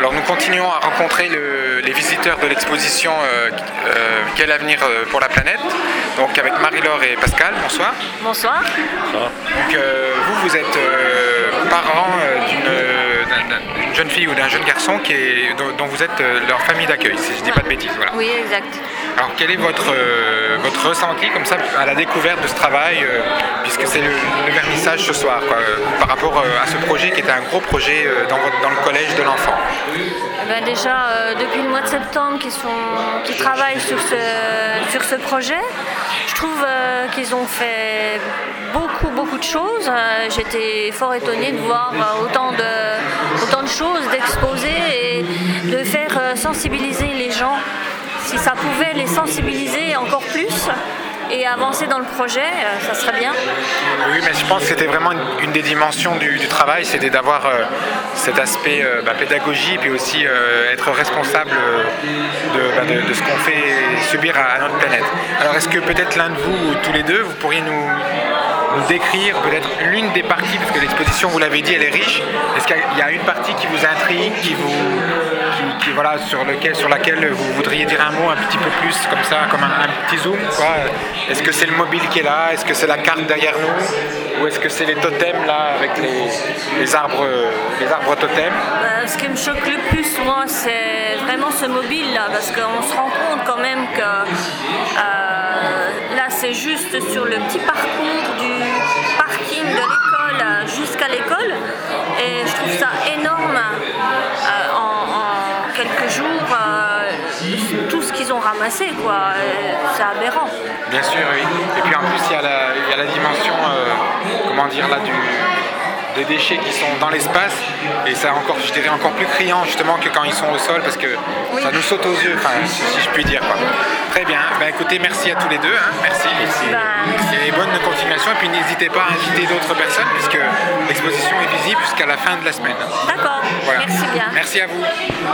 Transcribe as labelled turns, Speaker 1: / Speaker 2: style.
Speaker 1: Alors nous continuons à rencontrer les visiteurs de l'exposition Quel avenir pour la planète, donc avec Marie-Laure et Pascal. Bonsoir.
Speaker 2: Bonsoir.
Speaker 1: Donc vous êtes parents d'une jeune fille ou d'un jeune garçon dont vous êtes leur famille d'accueil, si je ne dis pas de bêtises. Voilà.
Speaker 2: Oui, exact.
Speaker 1: Alors quel est votre ressenti comme ça à la découverte de ce travail, puisque c'est le vernissage ce soir, quoi, par rapport à ce projet qui était un gros projet dans le collège de l'enfant?
Speaker 2: Déjà, depuis le mois de septembre qu'ils travaillent sur ce projet, je trouve qu'ils ont fait beaucoup de choses. J'étais fort étonnée de voir autant de choses, d'exposer et de faire sensibiliser les gens. Si ça pouvait les sensibiliser encore plus et avancer dans le projet, ça serait bien.
Speaker 1: Oui, mais je pense que c'était vraiment une des dimensions du travail, c'était d'avoir cet aspect pédagogie, puis aussi être responsable de ce qu'on fait subir à notre planète. Alors est-ce que peut-être l'un de vous, ou tous les deux, vous pourriez nous décrire peut-être l'une des parties, parce que l'exposition, vous l'avez dit, elle est riche. Est-ce qu'il y a une partie qui vous intrigue, voilà, sur laquelle vous voudriez dire un mot un petit peu plus, comme ça, comme un petit zoom, quoi? Est-ce que c'est le mobile qui est là? Est-ce que c'est la carte derrière nous? Ou est-ce que c'est les totems là, avec les arbres totems?
Speaker 2: Ce qui me choque le plus, moi, c'est vraiment ce mobile là, parce qu'on se rend compte quand même que là, c'est juste sur le petit parcours du parking de l'école jusqu'à l'école, et je trouve ça énorme en quelques jours. Tout ce qu'ils ont ramassé, quoi, c'est aberrant.
Speaker 1: Bien sûr, oui. Et puis en plus, il y a la dimension, des déchets qui sont dans l'espace, et ça encore, je dirais, encore plus criant justement que quand ils sont au sol, parce que oui, ça nous saute aux yeux, si je puis dire, quoi. Très bien. Écoutez, merci à tous les deux. Hein. Merci. Et bonne continuation. Et puis n'hésitez pas à inviter d'autres personnes, puisque l'exposition est visible jusqu'à la fin de la semaine.
Speaker 2: D'accord. Voilà. Merci bien.
Speaker 1: Merci à vous.